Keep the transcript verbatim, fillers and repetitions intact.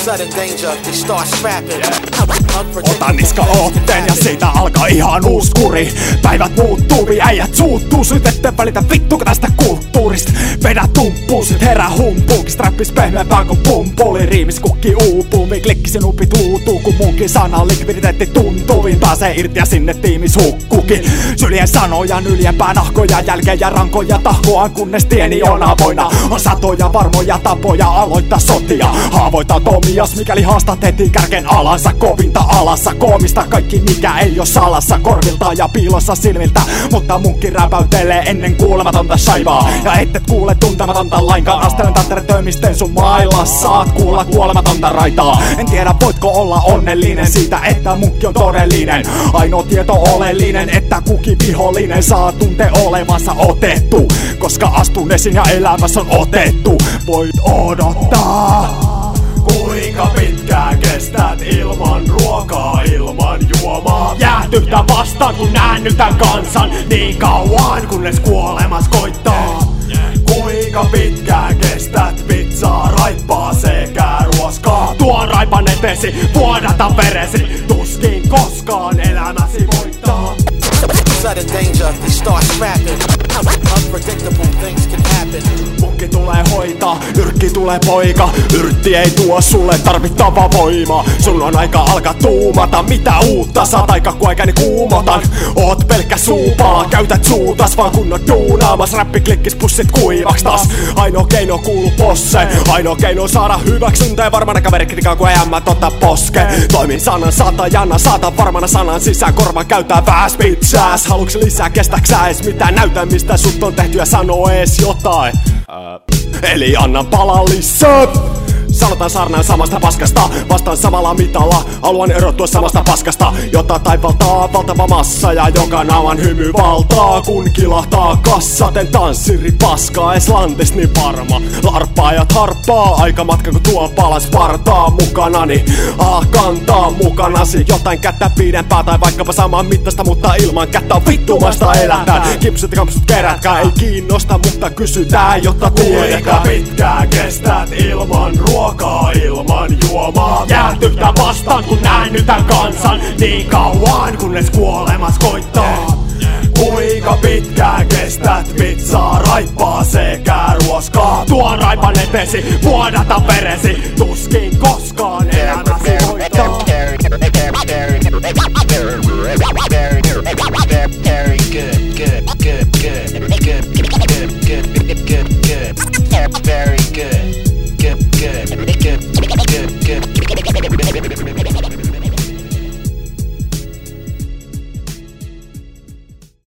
Sudden danger, they start scrapping. Ota niska otteen ja siitä alkaa ihan uus kuri. Päivät muuttuu, äijät suuttuu. Syt ette välitä vittuka tästä kulttuurista. Vedä tumppuun, sit herää humpuukin. Strappis pehmeämpää kuin pumpuli. Riimis kukki uupuu, mi klikkisin upit luutuu. Kun munkin sana likviditeetti tuntuvin. Pääsee irti ja sinne tiimis hukkukin. Syljen sanoja, yljempää nahkoja, jälkeen ja rankoja tahkoa. Kunnes tieni on avoinna. On satoja varmoja tapoja aloittaa sotia. Haavoita tomias, mikäli haastat heti kärken alansa. Kovinta alassa, koomista kaikki mikä ei oo salassa. Korvilta ja piilossa silmiltä, mutta munkki räpäytelee ennen kuulematonta shaivaa. Ja ettet kuule tuntematonta lainkaan. Astelen tanteretöimisten sun mailla. Saat kuulla kuolematonta raitaa. En tiedä voitko olla onnellinen siitä, että munkki on todellinen. Ainoa tieto oleellinen, että kukin vihollinen saa tunte olevansa otettu. Koska astunesin ja elämässä on otettu. Voit odottaa. Kuinka pitkään kestät ilman ruokaa, ilman juomaa? Jäähtytä vastaan kun näännytän kansan niin kauan kunnes kuolemas koittaa. Kuinka pitkään kestät pizzaa, raippaa sekä ruoskaa? Tuon raipan etesi, vuodata veresi, tuskin koskaan elämäsi voittaa. Sudden danger, they start scrapping. Unpredictable things can happen. Munkki tulee hoitaa, yrkki tulee poika. Yrtti ei tuo sulle tarvittavaa voimaa. Sun on aika alkaa tuumata, mitä uutta saat aika kun aikani kuumotan. Oot pelkkä suupala, käytät suutas vaan kunnon duunaamas. Räppi klikkis pussit kuivaks taas. Ainoa keino kuuluu posse. Ainoa keino saada hyväksyntä ja varmana kaverikrikaa kun ei ämmä tota poske. Toimin sanan satajana, saata varmana sanan sisään. Korva käytää vääs bitchäs. Haluuks lisää, kestääksä ees mitään? Näytä mistä sut on tehty ja sano ees jotain. uh, Eli anna pala lisää. Sanotaan saarnaan samasta paskasta, vastaan samalla mitalla. Haluan erottua samasta paskasta, jota taivaltaa valtava massa. Ja joka naaman hymy valtaa, kun kilahtaa kassaten tanssiri paskaa. Es lantis niin varma, larppaajat harppaa. Aikamatka kun tuo palas partaa mukanani. Ah, kantaa mukanasi jotain kättä pidempää. Tai vaikkapa saman mittaista, mutta ilman kättä on vittumaista elätään. Kipsut ja kampsut kerätkää, ei kiinnosta, mutta kysytään jotta tiedetään. Kuinka pitkään kestät ilman ruokaa? Ruokaa ilman juomaa. Jäähtytä vastaan kun näännytän kansan niin kauan kunnes kuolemas koittaa. Kuinka pitkään kestät pizzaa, raippaa sekä ruoskaa? Tuon raipan etesi, vuodata veresi, tuskin koskaan elämä